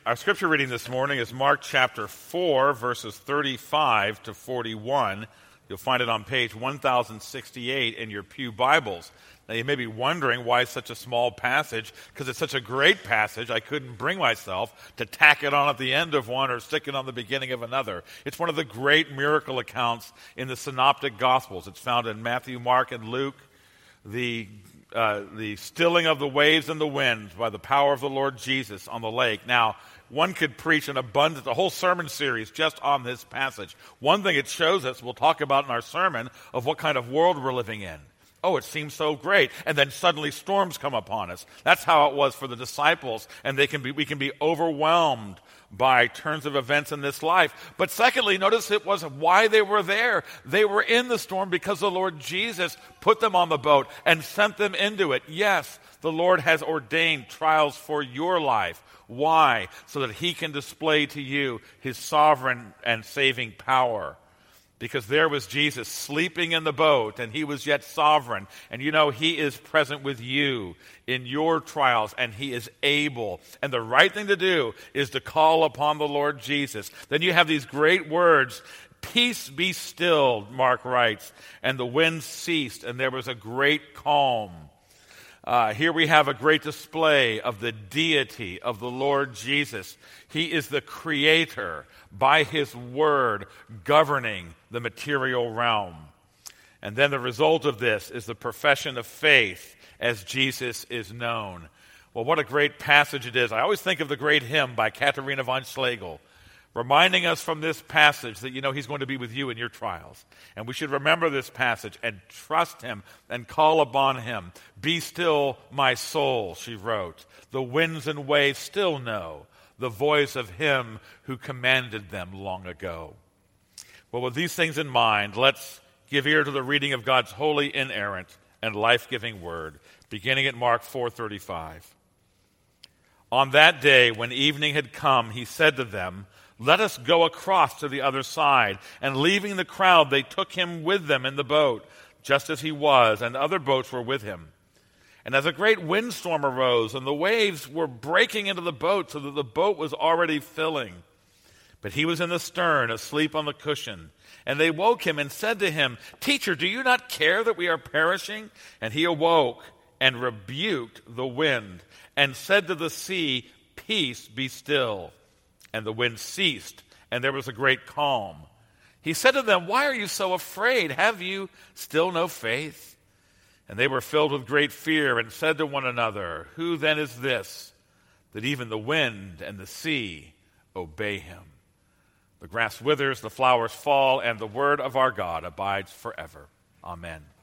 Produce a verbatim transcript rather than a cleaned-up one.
Our scripture reading this morning is Mark chapter four, verses thirty-five to forty-one. You'll find it on page one thousand sixty-eight in your pew Bibles. Now, you may be wondering why such a small passage, because it's such a great passage, I couldn't bring myself to tack it on at the end of one or stick it on the beginning of another. It's one of the great miracle accounts in the Synoptic Gospels. It's found in Matthew, Mark, and Luke. The Uh, the stilling of the waves and the winds by the power of the Lord Jesus on the lake. Now, one could preach an abundance, a whole sermon series just on this passage. One thing it shows us, we'll talk about in our sermon, of what kind of world we're living in. Oh, it seems so great. And then suddenly storms come upon us. That's how it was for the disciples. And they can be, we can be overwhelmed by turns of events in this life. But secondly, notice it was why they were there. They were in the storm because the Lord Jesus put them on the boat and sent them into it. Yes, the Lord has ordained trials for your life. Why? So that he can display to you his sovereign and saving power. Because there was Jesus sleeping in the boat, and he was yet sovereign. And you know, he is present with you in your trials, and he is able. And the right thing to do is to call upon the Lord Jesus. Then you have these great words, "Peace be still," Mark writes, "and the wind ceased, and there was a great calm." Uh, here we have a great display of the deity of the Lord Jesus. He is the creator by his word governing the material realm. And then the result of this is the profession of faith as Jesus is known. Well, what a great passage it is. I always think of the great hymn by Katharina von Schlegel, reminding us from this passage that, you know, he's going to be with you in your trials. And we should remember this passage and trust him and call upon him. "Be still, my soul," she wrote. "The winds and waves still know the voice of him who commanded them long ago." Well, with these things in mind, let's give ear to the reading of God's holy, inerrant, and life-giving word, beginning at Mark four thirty-five. On that day, when evening had come, he said to them, "Let us go across to the other side." And leaving the crowd, they took him with them in the boat, just as he was, and other boats were with him. And as a great windstorm arose, and the waves were breaking into the boat, so that the boat was already filling. But he was in the stern, asleep on the cushion. And they woke him and said to him, "Teacher, do you not care that we are perishing?" And he awoke and rebuked the wind, and said to the sea, "Peace, be still." And the wind ceased, and there was a great calm. He said to them, "Why are you so afraid? Have you still no faith?" And they were filled with great fear and said to one another, "Who then is this, that even the wind and the sea obey him?" The grass withers, the flowers fall, and the word of our God abides forever. Amen.